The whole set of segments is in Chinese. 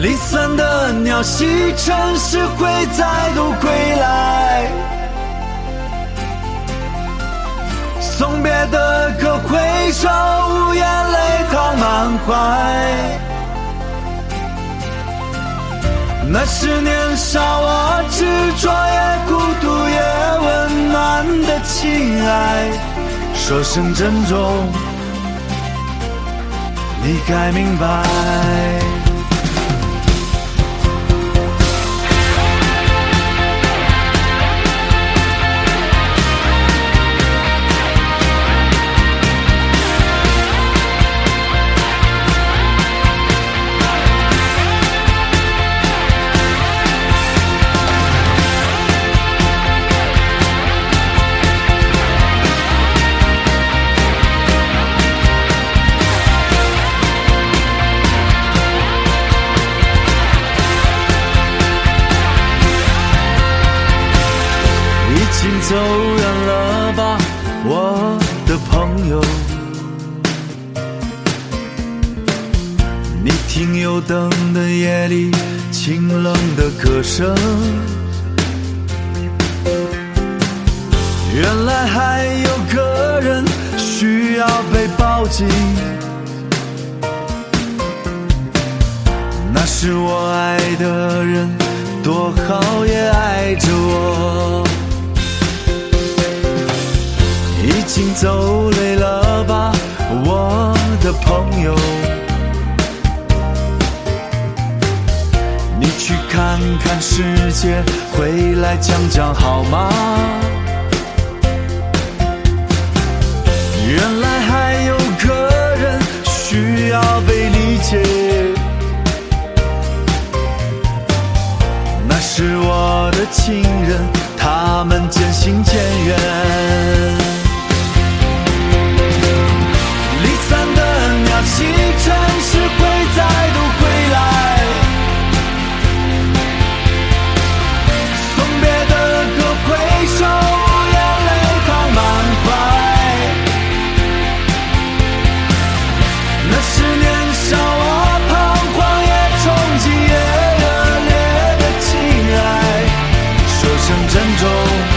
离散的鸟戏，城市会再度归来。送别的歌，挥手无言，泪淌满怀。那是年少我执着也孤独也温暖的情爱，说声珍重，你该明白。已经走远了吧，我的朋友。你听有灯的夜里清冷的歌声，原来还有个人需要被抱紧，那是我爱的人，多好也爱着我。已经走累了吧，我的朋友。你去看看世界，回来讲讲好吗？原来还有个人需要被理解，那是我的情人，他们渐行渐远。其城市会再度归来，送别的歌，挥手眼泪淌满怀。那是年少我彷徨也憧憬也热烈的情爱，说声珍重，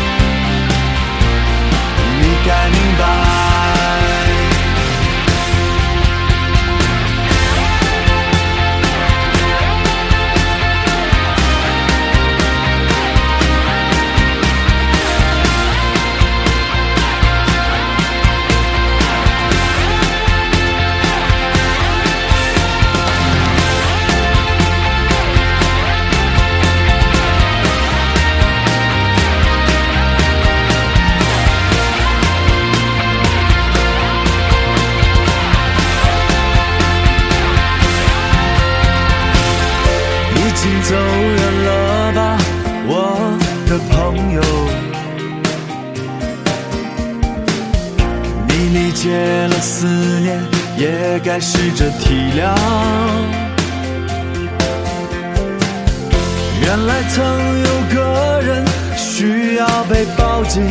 你该明白。已经走远了吧，我的朋友。你理解了思念，也该试着体谅。原来曾有个人需要被抱紧，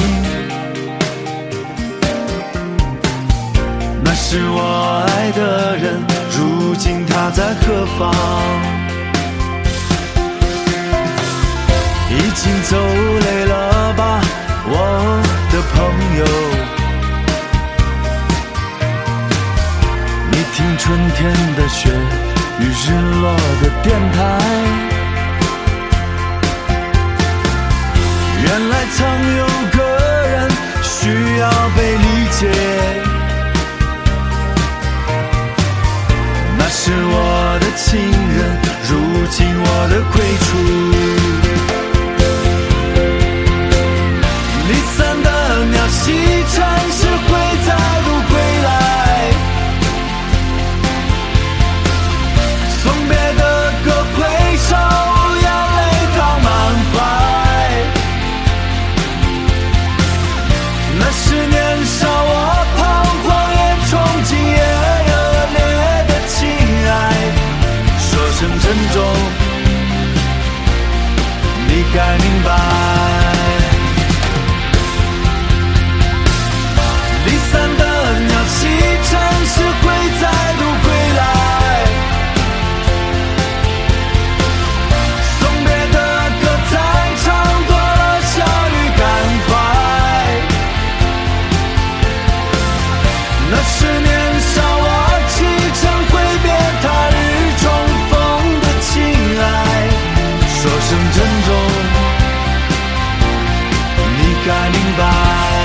那是我爱的人，如今他在何方？已经走累了吧，我的朋友。你听春天的雪与日落的电台，原来曾有个人需要被理解，那是我的情人，如今我的归处。离散的鸟戏，城市会再度归来，送别的歌，挥手眼泪淌满怀。那是年少我彷徨也憧憬也热烈的情爱，说声珍重， 那是年少我启程挥别他日重逢的情爱，说声珍重，你该明白，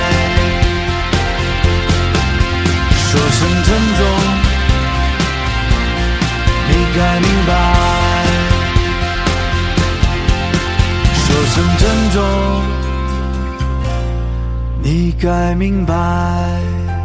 说声珍重，你该明白，说声珍重，你该明白。